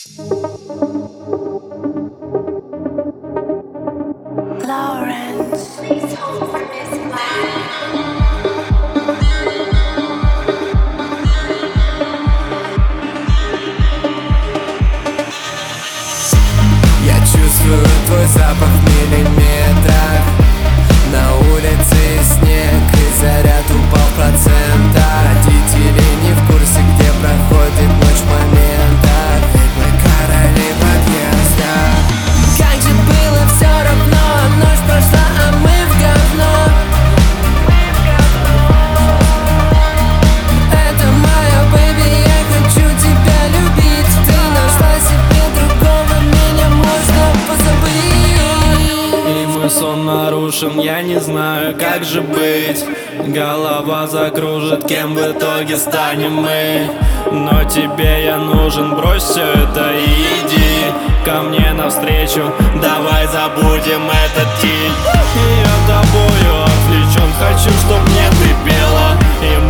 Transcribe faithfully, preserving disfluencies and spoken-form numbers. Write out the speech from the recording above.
Lawrence, please hold for Miss Black. Я чувствую твой запах в миллиметрах. На улице снег и заряд упал в процентах. Родители не в курсе, где проходит ночь в моментах. Мы короли подъезда. Как же было все равно, ночь прошла, а мы в говно. Это моя бэйби, я хочу тебя любить. Ты нашла себе другого, меня можно позабыть. И мой сон нарушен, я не знаю, как же быть. Голова закружит, кем в итоге станем мы. Но тебе я нужен, брось все это и иди ко мне навстречу. Давай забудем этот день. Я тобою отвлечен, хочу, чтоб мне ты пела. И